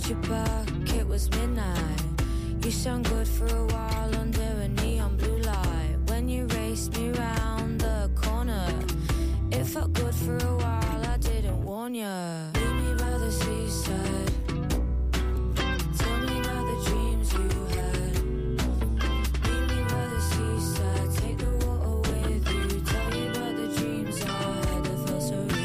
you back, it was midnight. You shone good for a while under a neon blue light. When you raced me round the corner, it felt good for a while, I didn't warn ya. Meet me by the seaside, tell me about the dreams you had. Meet me by the seaside, take the water with you. Tell me about the dreams I had that felt so real.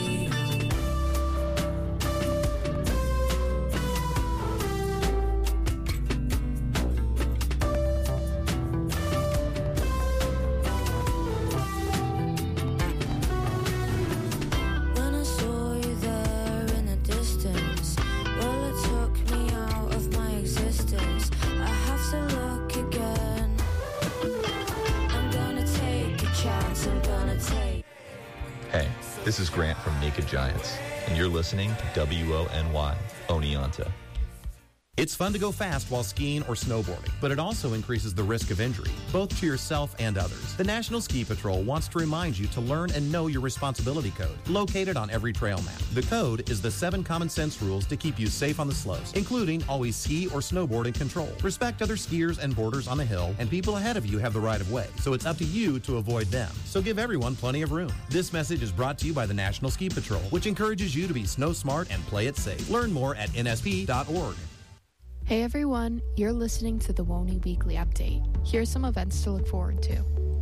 This is Grant from Naked Giants, and you're listening to WONY, Oneonta. It's fun to go fast while skiing or snowboarding, but it also increases the risk of injury, both to yourself and others. The National Ski Patrol wants to remind you to learn and know your responsibility code, located on every trail map. The code is the 7 common sense rules to keep you safe on the slopes, including always ski or snowboard in control. Respect other skiers and boarders on the hill, and people ahead of you have the right of way, so it's up to you to avoid them. So give everyone plenty of room. This message is brought to you by the National Ski Patrol, which encourages you to be snow smart and play it safe. Learn more at nsp.org. Hey everyone, you're listening to the WONY Weekly Update. Here's some events to look forward to.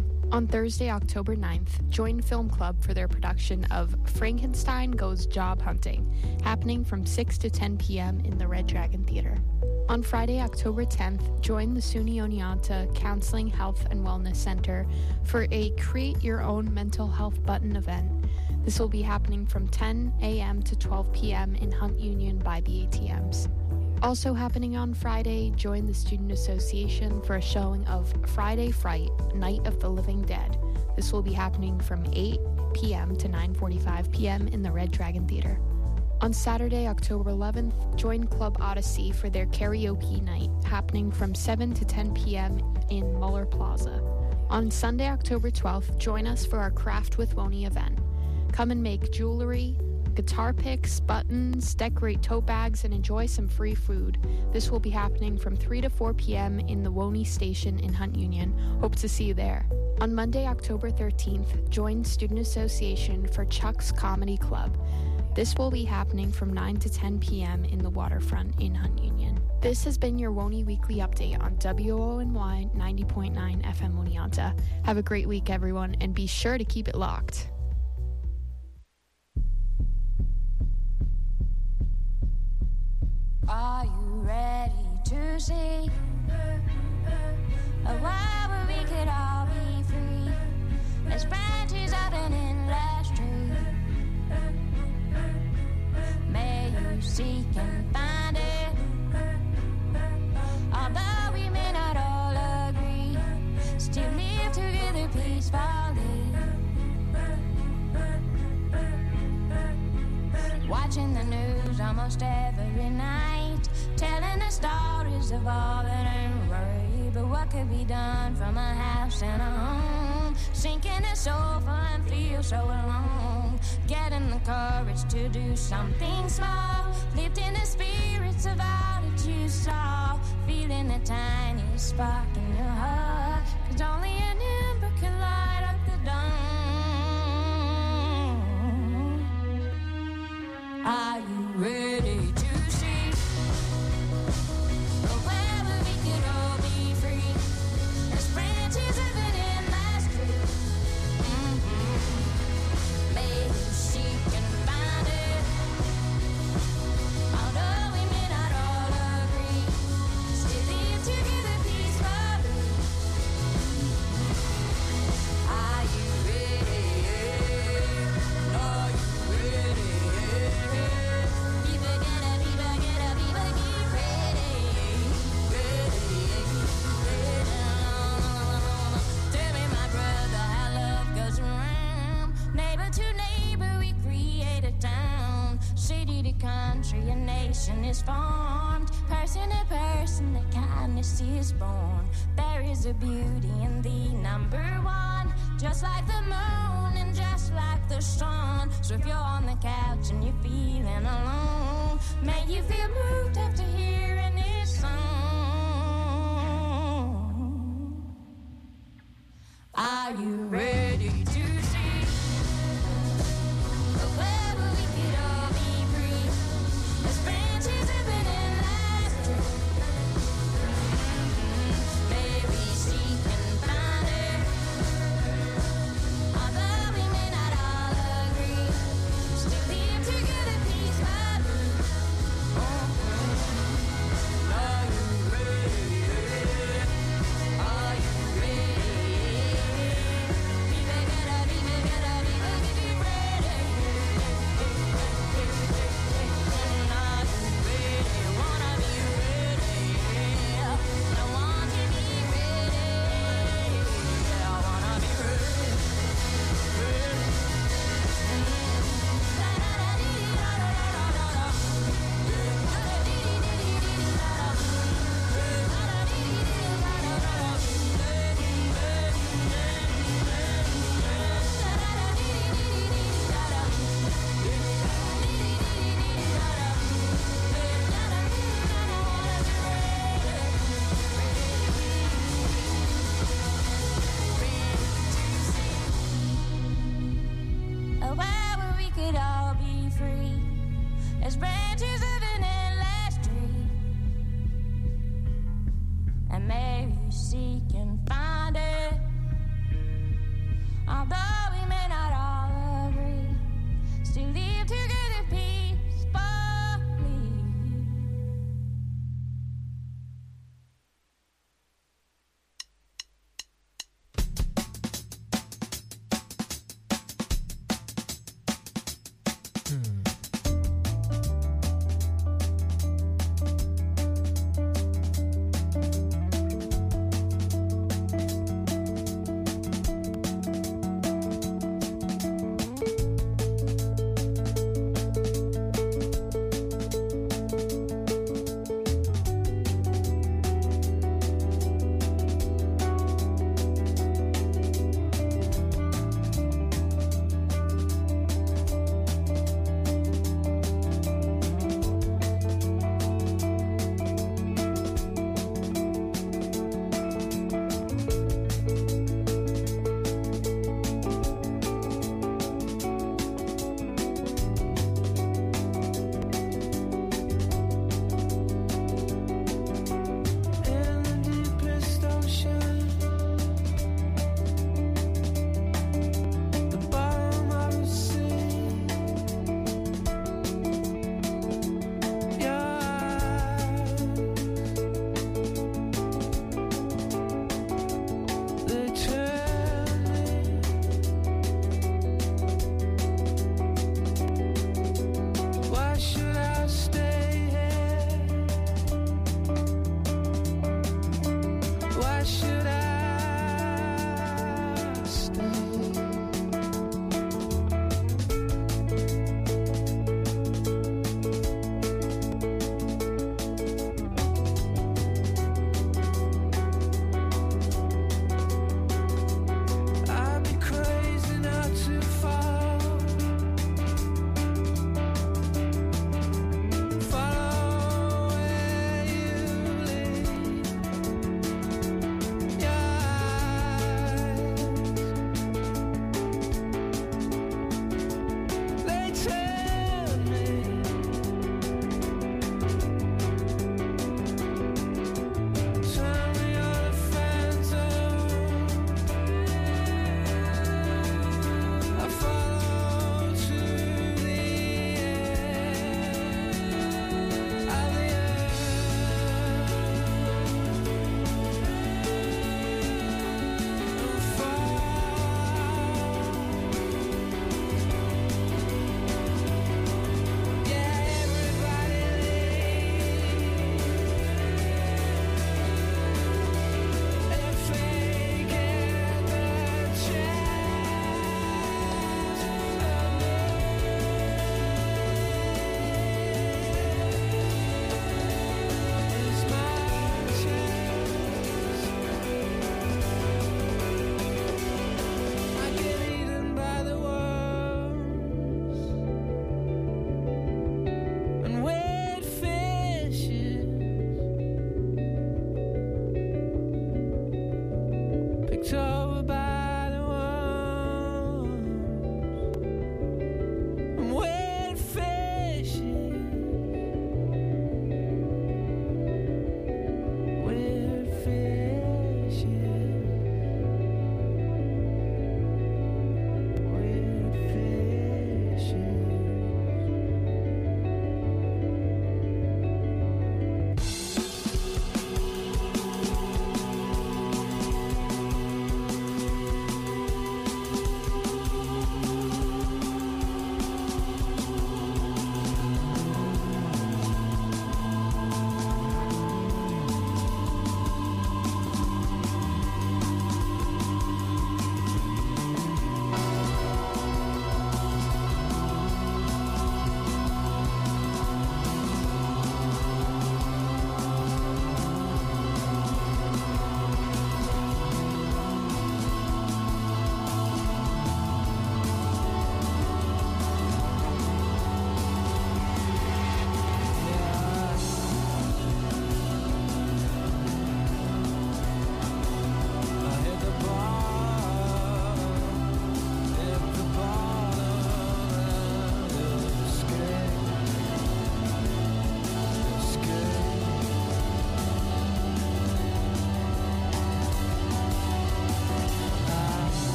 On Thursday, October 9th, join Film Club for their production of Frankenstein Goes Job Hunting, happening from 6 to 10 p.m. in the Red Dragon Theater. On Friday, October 10th, join the SUNY Oneonta Counseling, Health, and Wellness Center for a Create Your Own Mental Health Button event. This will be happening from 10 a.m. to 12 p.m. in Hunt Union by the ATMs. Also happening on Friday, join the Student Association for a showing of Friday Fright, Night of the Living Dead. This will be happening from 8 p.m. to 9:45 p.m. in the Red Dragon Theater. On Saturday, October 11th, join Club Odyssey for their karaoke night, happening from 7 to 10 p.m. in Muller Plaza. On Sunday, October 12th, join us for our Craft with Wony event. Come and make jewelry, guitar picks, buttons, decorate tote bags, and enjoy some free food. This will be happening from 3 to 4 p.m. in the Wony Station in Hunt Union. Hope to see you there. On Monday, October 13th, join Student Association for Chuck's Comedy Club. This will be happening from 9 to 10 p.m. in the Waterfront in Hunt Union. This has been your WONY Weekly Update on WONY 90.9 FM Oneonta. Have a great week, everyone, and be sure to keep it locked. Are you ready to see a world where we could all be free as branches of an endless tree? May you seek and find it, although we may not all agree, still live together peacefully. Watching the news almost every night, telling the stories of all that ain't right. But what could be done from a house and a home? Sinking a sofa and feel so alone. Getting the courage to do something small, lifting the spirits of all that you saw. Feeling the tiniest spark in your heart, 'cause only an ember can light up the dawn. Are you ready to see a world where we could all be free as branches of an endless tree? May you seek and find it, although we may not all agree, still live together peacefully. Are you ready? Are you ready? Country, a nation is formed, person to person, the kindness is born. There is a beauty in the number one, just like the moon and just like the sun. So if you're on the couch and you're feeling alone, may you feel moved after hearing Are you ready to see wherever we could all be free? As branches open and last tree. Maybe seek and find it. Although we may not all agree, still live together piece by piece. Are you ready? Are you ready? Vive get be ready. Are you ready? Wanna be ready? I want to be ready. I wanna be ready. A world where we could all be free as branches of an endless tree. And maybe you seek and find it. Although we may not all agree, still live together peacefully.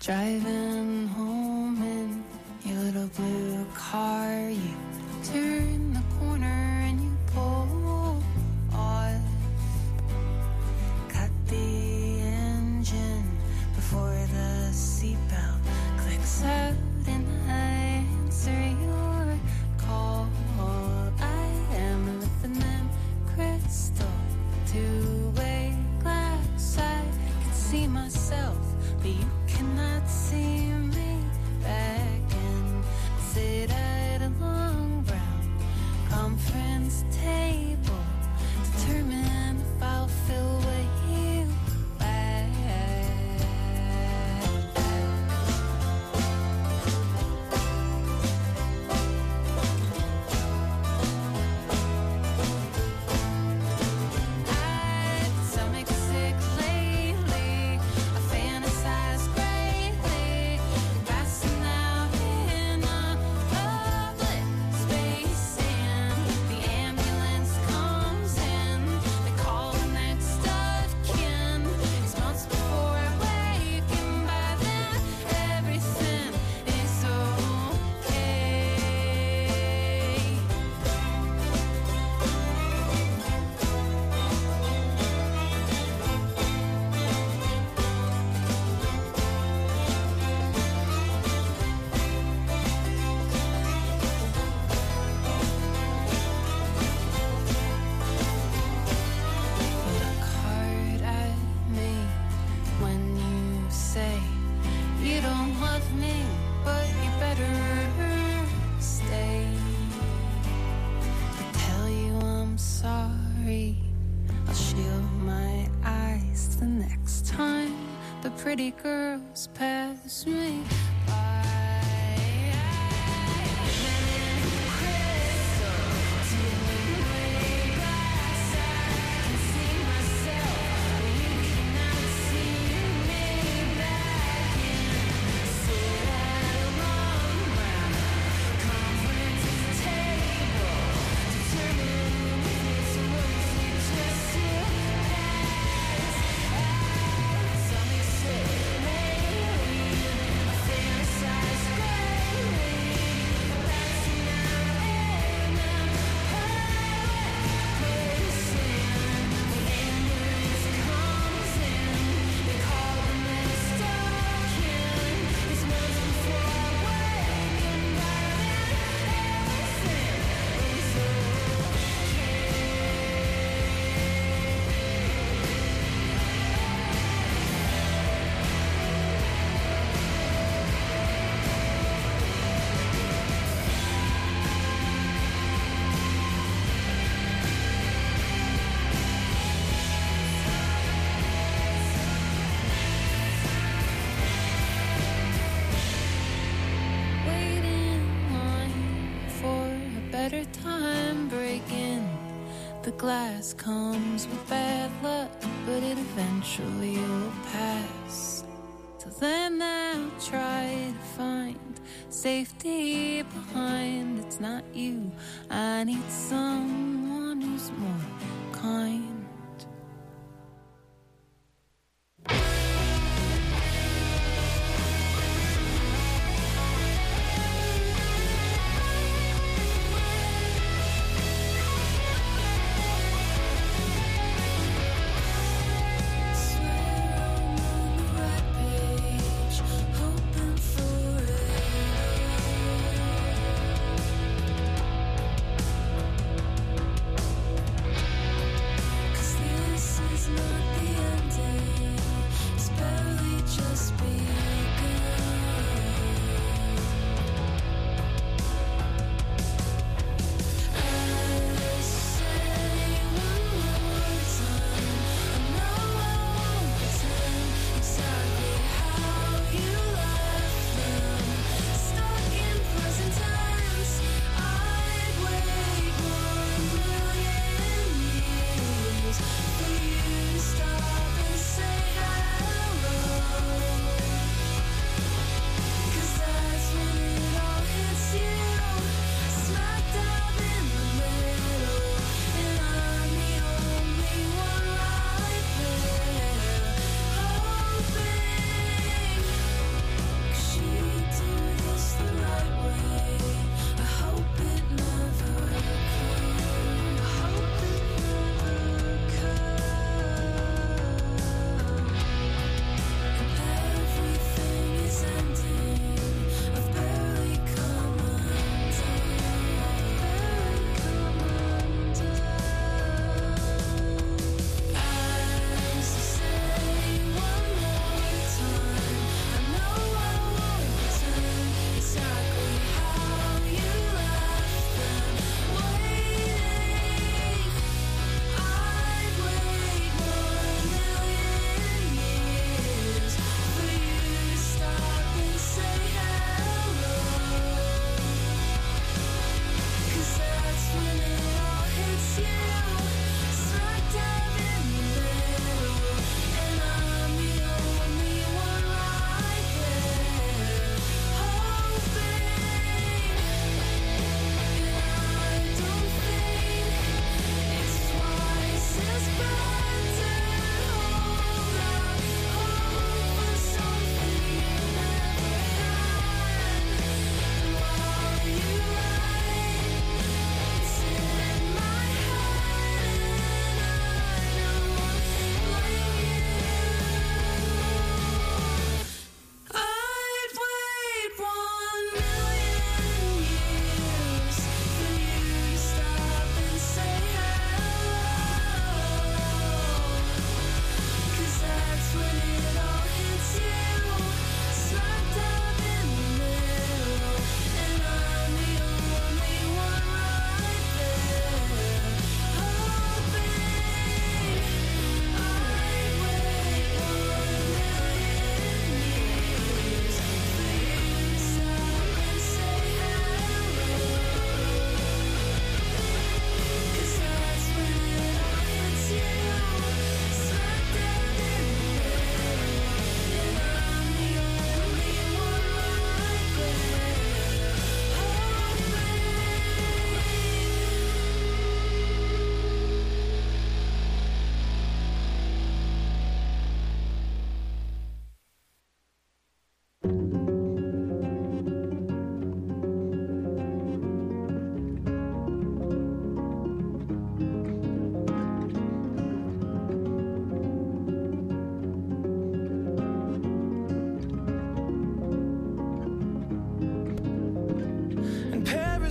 Driving home in your little blue car, you turn the corner and you pull off. Cut the engine before the seatbelt clicks out and I answer your call. I am living in crystal, two-way glass. I can see myself, but you cannot see me. Back and sit at a long brown conference table, determine if I'll fill with you back. Stomach sick lately, I fantasize greatly, passing out in a public space, and the ambulance comes in. They call the next of kin. It's months before I wake, and by then everything is okay. Look hard at me when you say you don't love me, but you better stay. I tell you I'm sorry, I'll shield my eyes the next time the pretty girls pass me by. Better time breaking the glass comes with bad luck, but it eventually will pass. Till then I'll try to find safety behind. It's not you, I need someone who's more kind.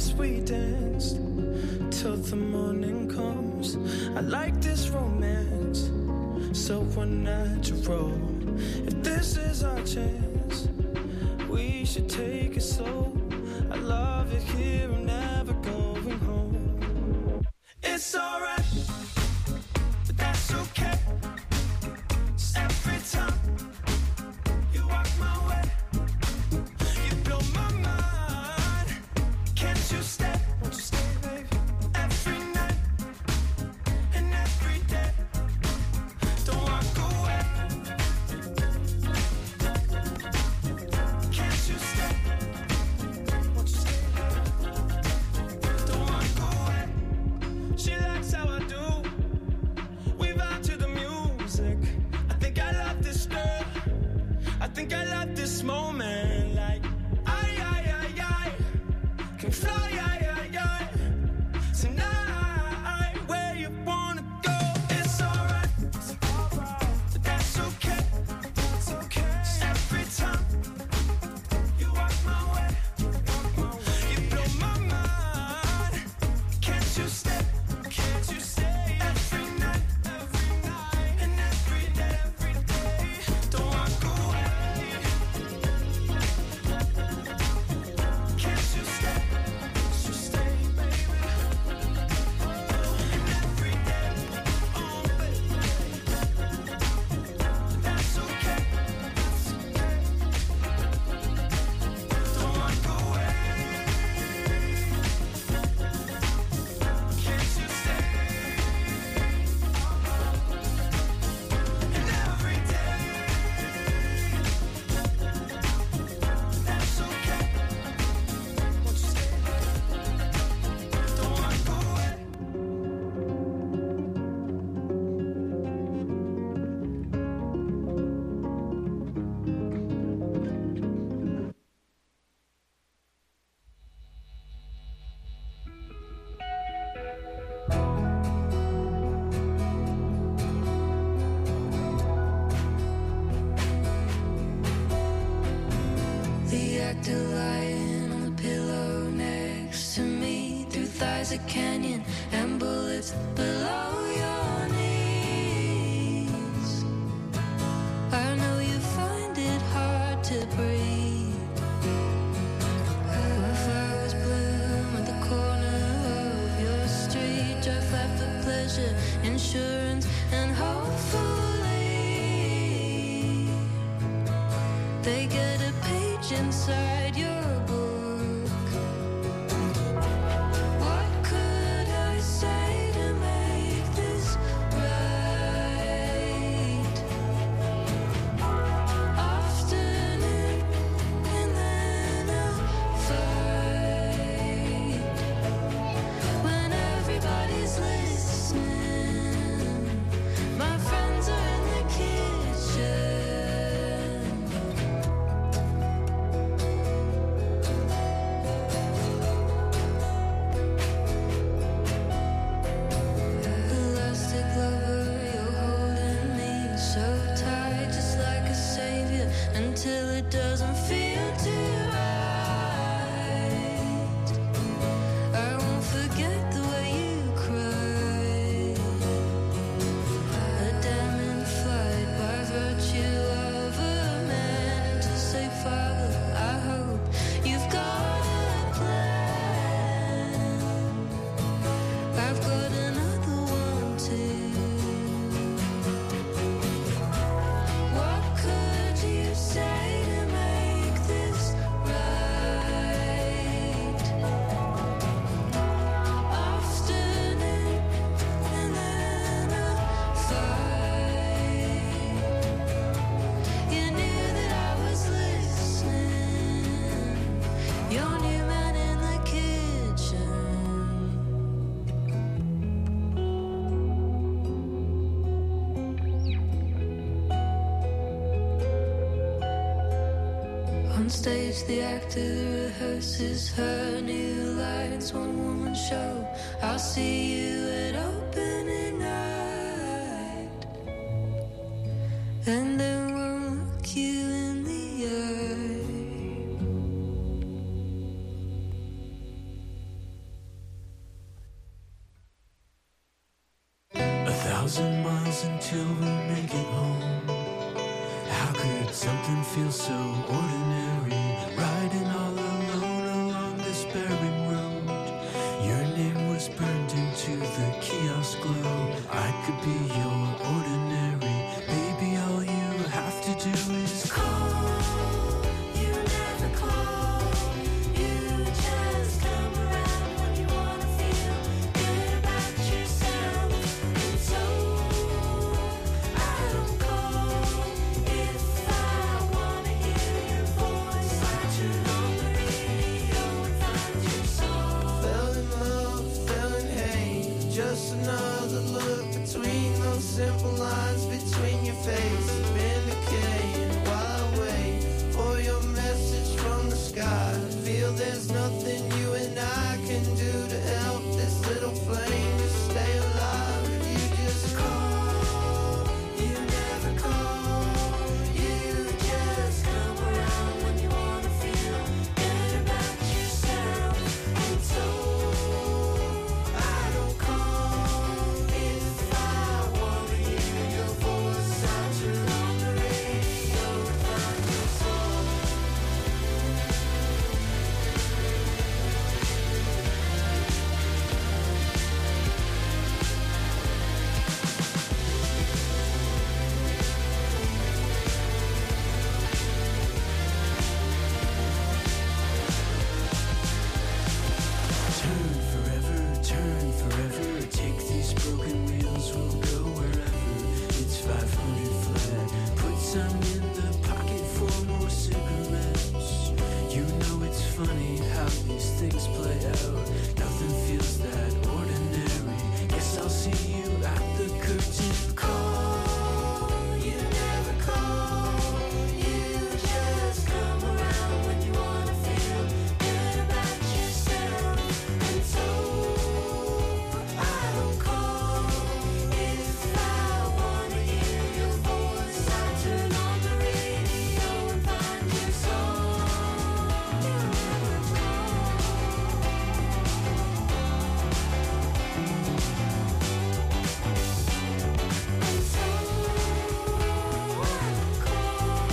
yes, we danced till the morning comes. I like this romance, so unnatural. If this is our chance, we should take it slow. I love it here, I'm never going home. It's alright, but that's okay. Just every time you walk my way, you blow my mind. Can't you stay? Won't you stay, baby? Every night and every day. Don't walk away. Can't you stay? Won't you stay, baby? Don't walk away. She likes how I do. We vibe to the music. I think I love this girl. I think I love this moment. Like, I can fly, tonight. Where you wanna go? It's alright, but that's okay. Just every time you walk my way, you blow my mind. Can't you stay? Can't you stay? Every night and every day. Don't walk away. Can't you stay? Can't you stay, baby? And every day, oh baby, that's okay. Don't walk away. Can't you stay? And every day, that's okay. Won't you stay? Don't walk away. The actor lying on the pillow next to me, through thighs a canyon and bullets below your knees. I know you find it hard to breathe. Flowers bloom at the corner of your street. Drive flat for pleasure, insurance, and hopefully they get a page inside your book. What could I say to make this right? Afternoon and then a fight. When everybody's listening, my friends are in the kitchen. Elastic lover, you're holding me so tight, just like a savior, until it doesn't feel too right. I won't forget the way you cried. A damning fight by virtue of a man to say, Father, I hope you've got a plan. I've got another one too. What could you say to make this right? Afternoon and then a fight. You knew that I was listening. Your new man in the kitchen. On stage, the actor rehearses her new lines. One woman show. I'll see you at opening night, and then we'll look you in the eye. 1,000 miles until we make it home. How could something feel so ordinary? Riding all alone along this barren road. Your name was burned into the kiosk glow. I could be your ordinary. Baby, all you have to do is call. You never call. You just come around when you wanna feel good about yourself. And so I don't call if I wanna hear your voice. I turn on the radio and find your song. Fell in love, fell in hate. Just another look between those simple lines between your face. Been decaying while I wait for your message from the sky. Feel there's nothing you and I can do to help this little flame to stay alive. If you just call, you never call. You just come around when you wanna feel good about yourself. And so I don't call if I wanna hear your voice. I turn on the radio and find your song. Turn forever, take these broken wheels, we'll go wherever. It's 500 flat, put some in the pocket for more cigarettes. You know it's funny how these things play out. Nothing feels that ordinary. Guess I'll see you at the curtain call. You never call. You just come around when you wanna feel good about yourself. And so I don't call if I wanna hear your voice. I turn on the radio and find your song. And so I don't call.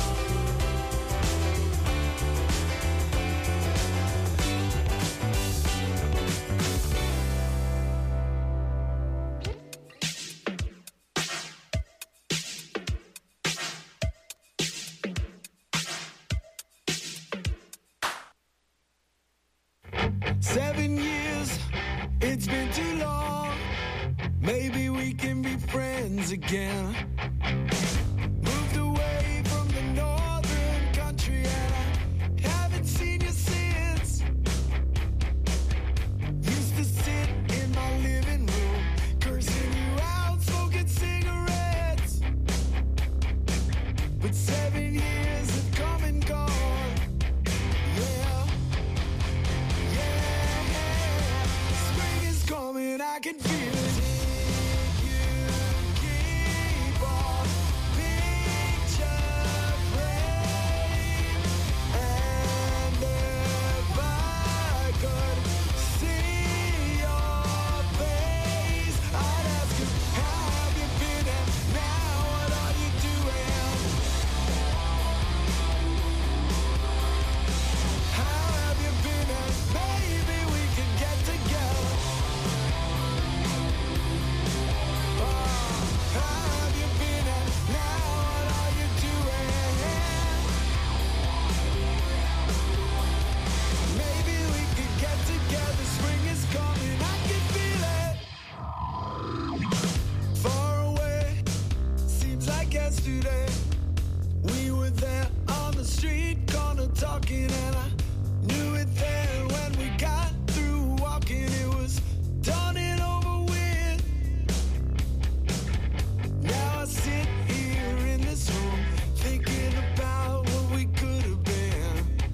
Seven years, it's been too long. Maybe we can be friends again. Moved away from the northern country and I haven't seen you since. Used to sit in my living room, cursing you out, smoking cigarettes. But 7 years have come and gone. Yeah. Spring is coming, I can feel it. You keep on picture frame. And if I could see your face, I'd ask you, how have you been and now what are you doing? How have you been and maybe we can get together. How have you been and now what are you doing? Maybe we could get together. Spring is coming, I can feel it. Far away, seems like yesterday. We were there on the street corner talking, and I knew it then when we got through walking. It was done and over with. Now I sit here in this room thinking about what we could have been.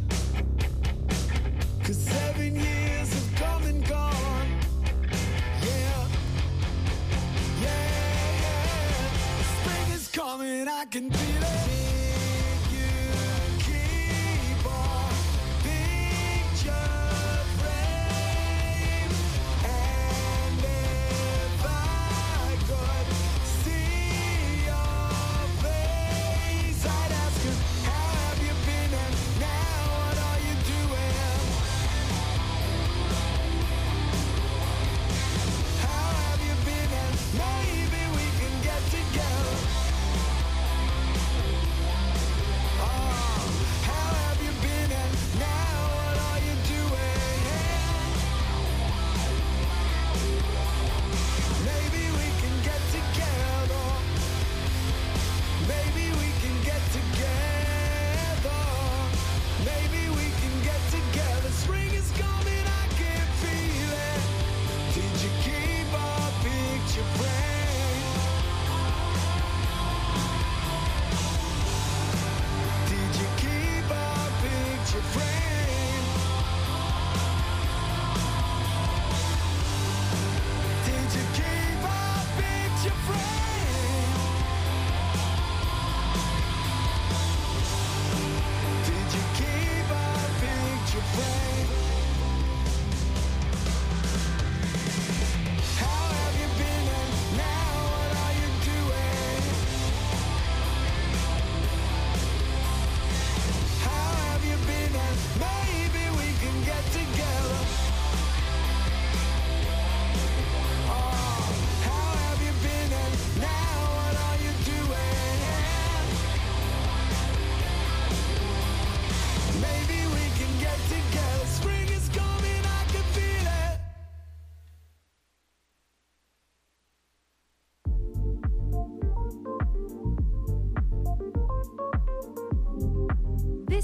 'Cause 7 years have come and gone. Yeah. Spring is coming, I can feel it. You keep on picture frame. And if I could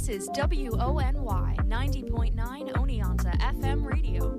This is WONY 90.9 Oneonta FM radio.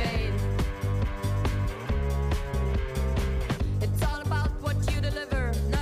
It's all about what you deliver.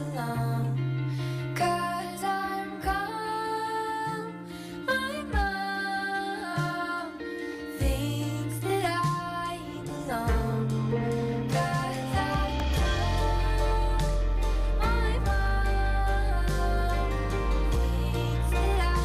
alone. 'Cause I'm calm, my mom thinks that I belong. 'Cause I'm calm, my mom thinks that I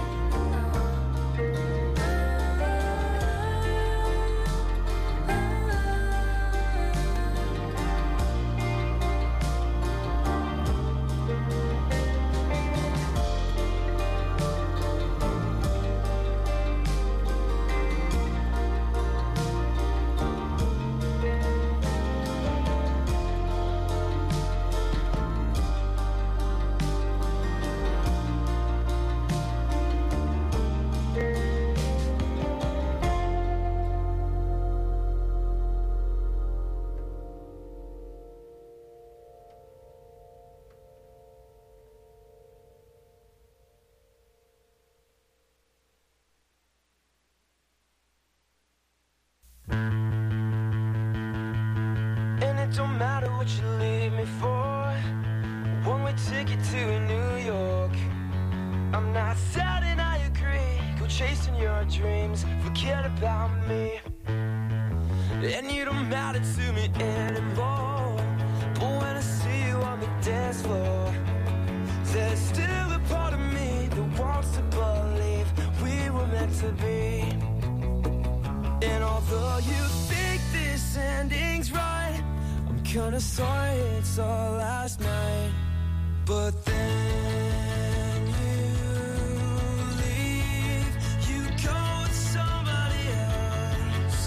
And it don't matter what you leave me for. One-way ticket to New York. I'm not sad and I agree. Go chasing your dreams, forget about me. And you don't matter to me anymore. But when I see you on the dance floor, there's still a part of me that wants to believe we were meant to be. And although you think this ending's right, I'm kinda sorry it's all last night. But then you leave, you go with somebody else,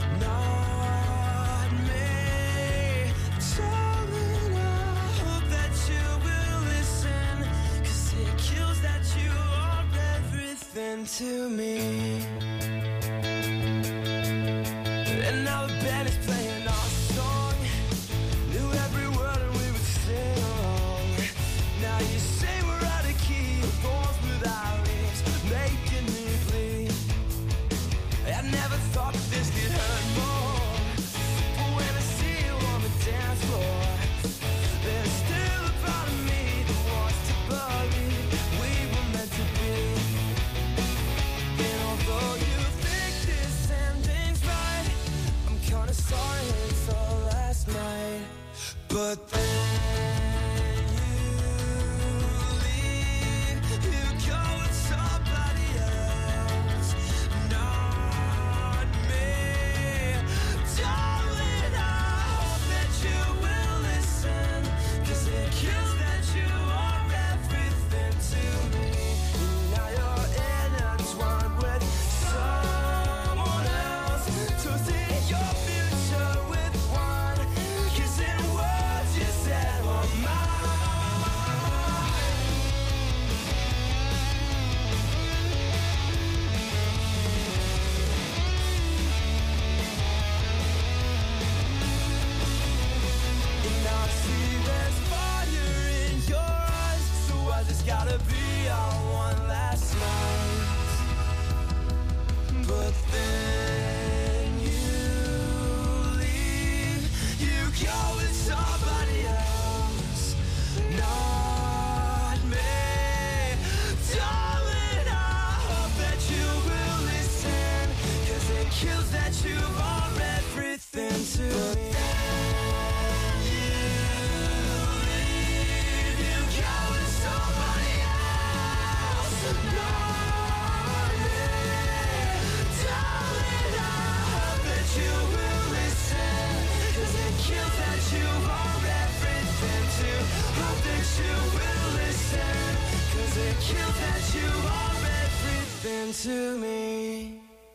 not me. Darling, I hope that you will listen, 'cause it kills that you are everything to me. And now the band is playing our song. Knew every word and we would sing along. Now you say we're out of key, bones without leaves, making me bleed. I never thought that this could hurt more. But when I see you on the dance floor, there's still a part of me that wants to believe we were meant to be. And although you think this ending's right, I'm kinda sorry it's all last night. But then you leave, you go with somebody else, not me. Darling, I hope that you will listen, 'cause it kills that you are everything to me. Now you're intertwined with someone else, so see your future with one, 'cause in words you said were mine. And now I see there's fire in your eyes, so I just gotta be our one last night. But then you leave, you go with somebody else, not me. Darling, I hope that you will listen, 'cause it kills that you are everything to me. You go with somebody else, not me. Darling, I hope that you will listen, 'cause it kills that you are everything to. Hope that you will listen, 'cause it kills that you are everything to me.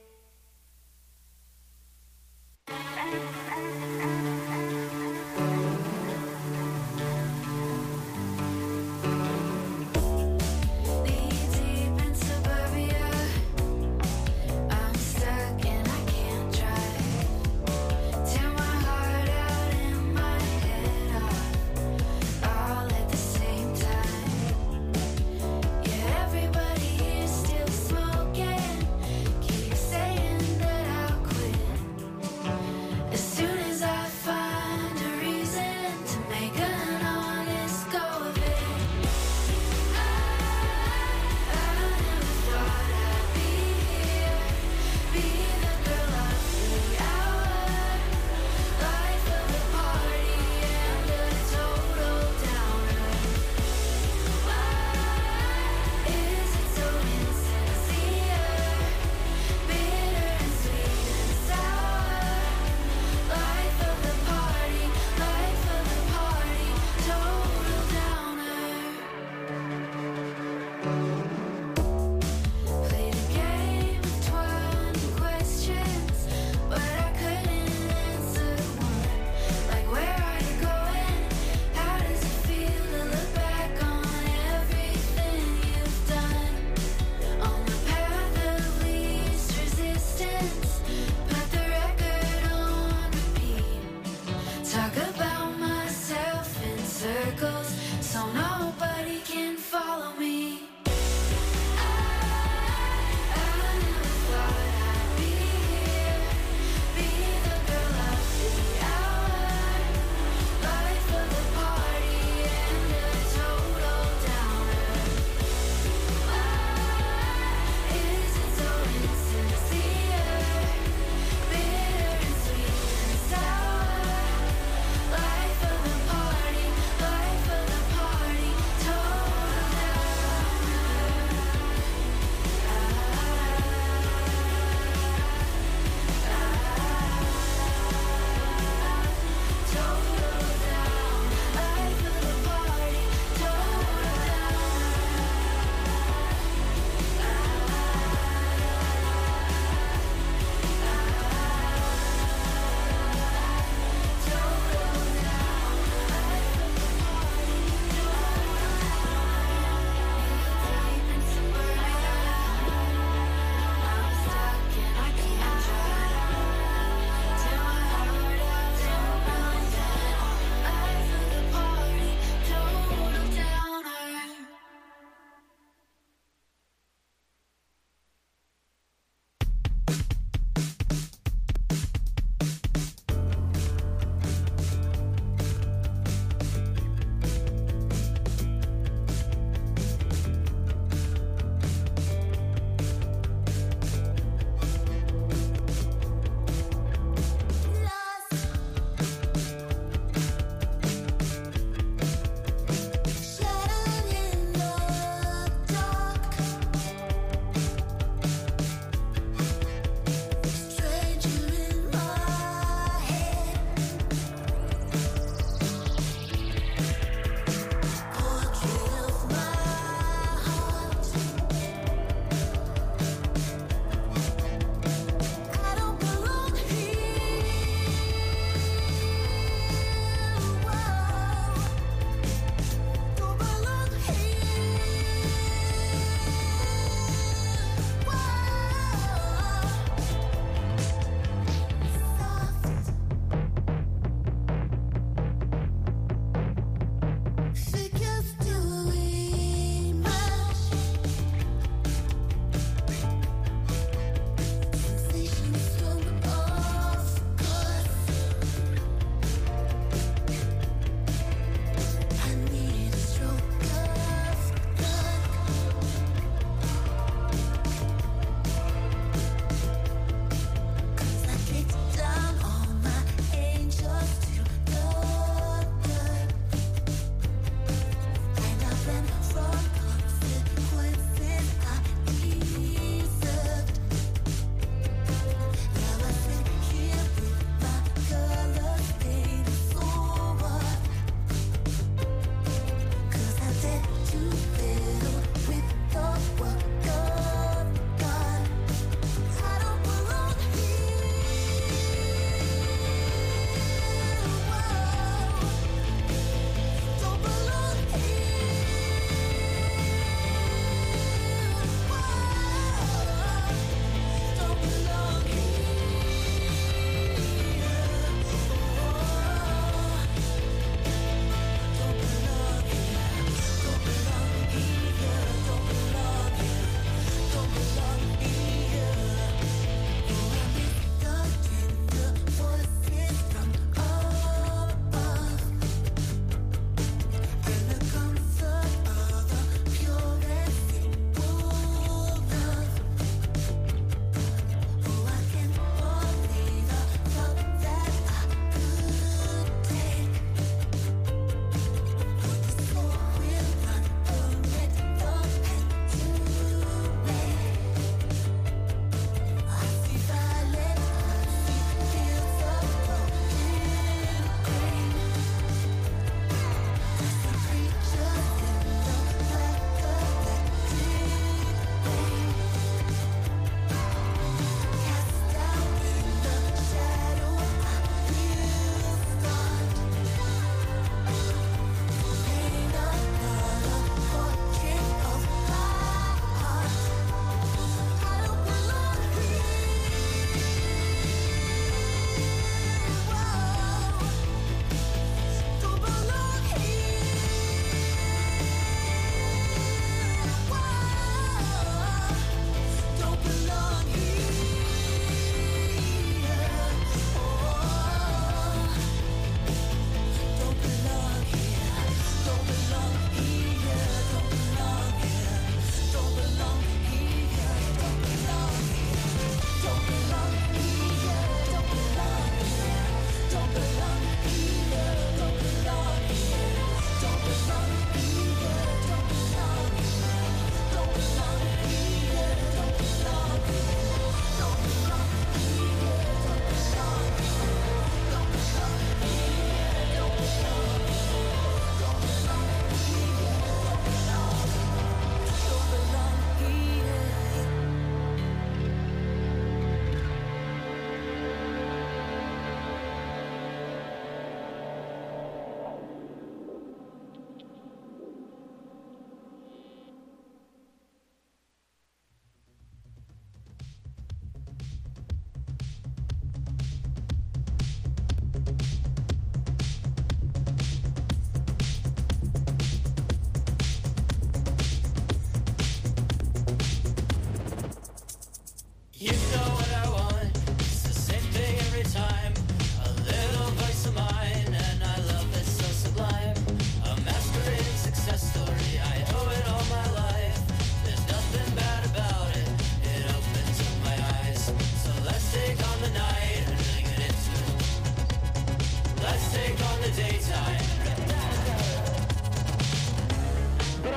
Knee deep in suburbia, I'm stuck and I can't drive. Tear my heart out and my head off, all at the same time. Yeah, everybody here's still smoking. Keep shadows, so nobody can follow me.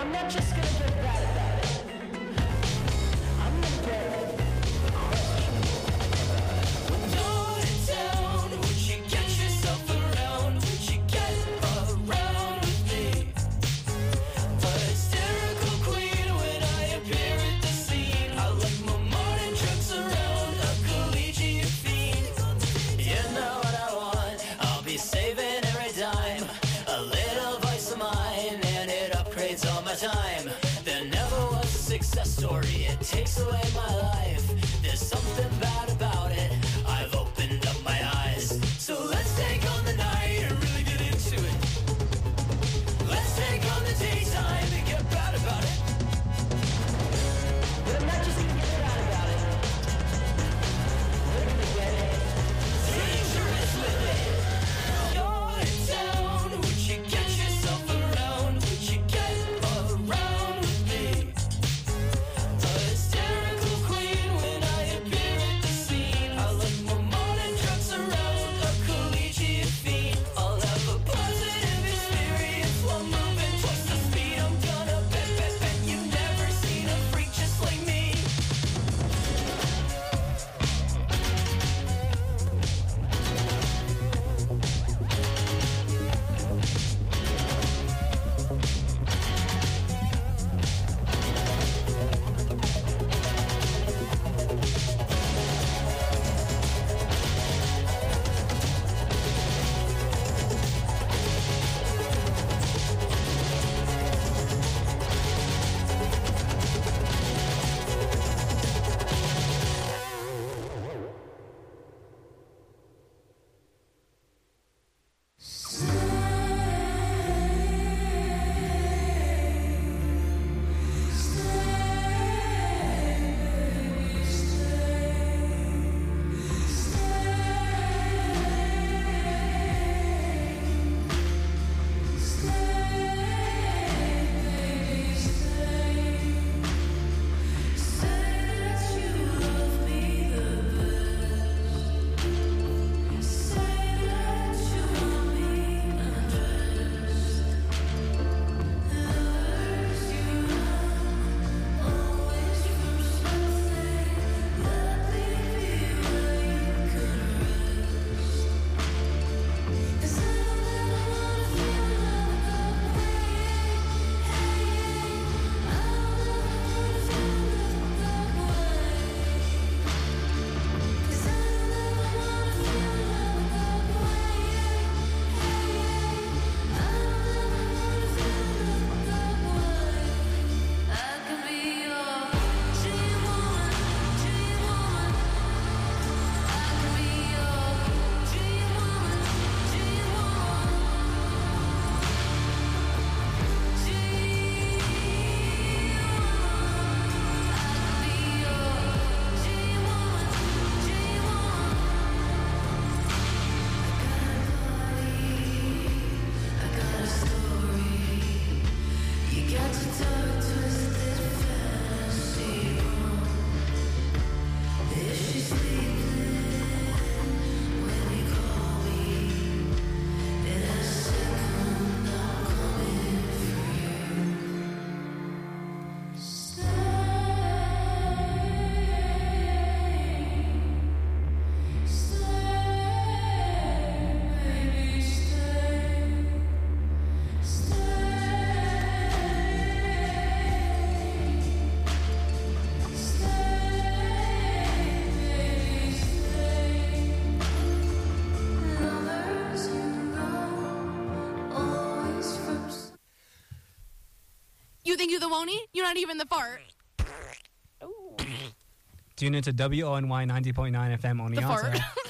I'm not just gonna get bad about it. I'm gonna get questionable. When you're in town, would you get yourself around? Would you get around with me? The hysterical queen when I appear at the scene. I like my morning trips around a collegiate fiend. You know what I want, I'll be saving every dime. A little vice of mine and it upgrades all my time. There never was a success story, it takes away my life. There's something bad about it, I've opened up my eyes. So let's take on the night and really get into it. Let's take on the daytime and get bad about it. But I'm not just gonna get bad about it. We're gonna get dangerous with it. You're in town, would you get yourself around? Would you get around with me? The hysterical queen when I appear at the scene. I like my morning trucks around a collegiate fiend. I'll have a positive experience while moving twice the speed. I'm gonna bet you've never seen a freak just like me. You think you're the Wony? You're not even the fart. Tune into WONY 90.9 FM on the fart.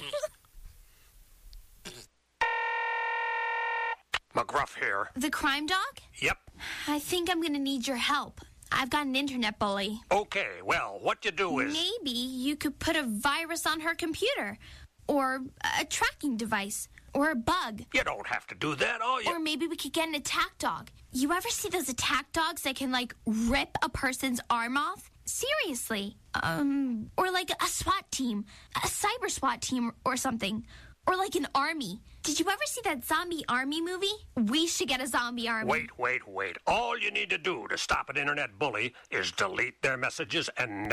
McGruff here. The crime dog? Yep. I think I'm gonna need your help. I've got an internet bully. Okay, well, what you do is... Maybe you could put a virus on her computer. Or a tracking device. Or a bug. You don't have to do that, all you... Or maybe we could get an attack dog. You ever see those attack dogs that can, like, rip a person's arm off? Seriously. Or like a SWAT team. A cyber SWAT team or something. Or like an army. Did you ever see that zombie army movie? We should get a zombie army. Wait. All you need to do to stop an internet bully is delete their messages and